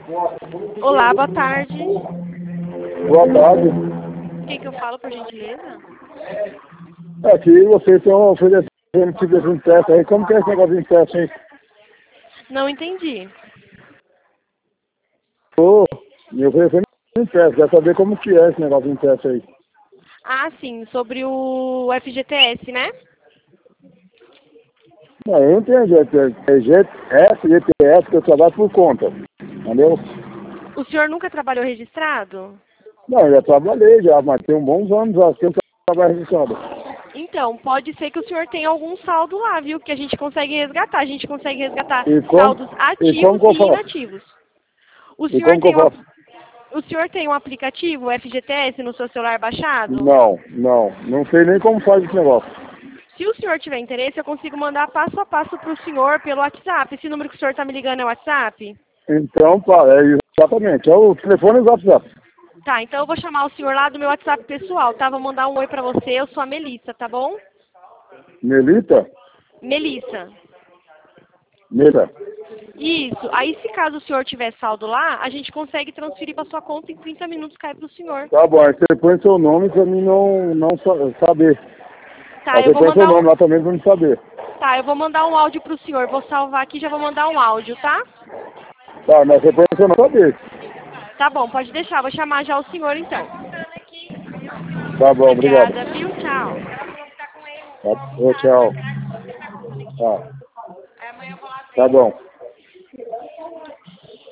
Olá, boa tarde. Boa tarde. Quem que eu falo, por gentileza? Aqui vocês estão oferecendo tipo de um teste aí. Como que é esse negócio de teste, hein? Não entendi. Ô, me oferecendo um teste. Quer saber como que é esse negócio de teste aí? Ah, sim, sobre o FGTS, né? Não, eu não entendi. É GTS que eu trabalho por conta. Entendeu? O senhor nunca trabalhou registrado? Não, eu já trabalhei já, mas tem uns bons anos já que eu trabalho registrado. Então, pode ser que o senhor tenha algum saldo lá, viu? Que a gente consegue resgatar. A gente consegue resgatar E como, saldos e como ativos que eu e faço? inativos. O E senhor como que eu tem faço? o senhor tem um aplicativo FGTS no seu celular baixado? Não sei nem como faz esse negócio. Se o senhor tiver interesse, eu consigo mandar passo a passo para o senhor pelo WhatsApp. Esse número que o senhor está me ligando é o WhatsApp? Então, exatamente, é o telefone do WhatsApp. Tá, então eu vou chamar o senhor lá do meu WhatsApp pessoal, tá? Vou mandar um oi pra você, eu sou a Melissa, tá bom? Melita? Melissa. Mela. Isso. Aí, se caso o senhor tiver saldo lá, a gente consegue transferir pra sua conta em 30 minutos, cai pro senhor. Tá bom, aí você põe seu nome pra mim não saber. Tá, Aí você põe seu nome lá também pra mim saber. eu vou mandar um áudio pro senhor. Vou salvar aqui e já vou mandar um áudio, tá? Tá, mas você põe seu nome pra saber. Tá bom, pode deixar. Vou chamar já o senhor, então. Tá bom, obrigado. Obrigada, viu? Tchau. Tá, tchau. Tá, tá bom.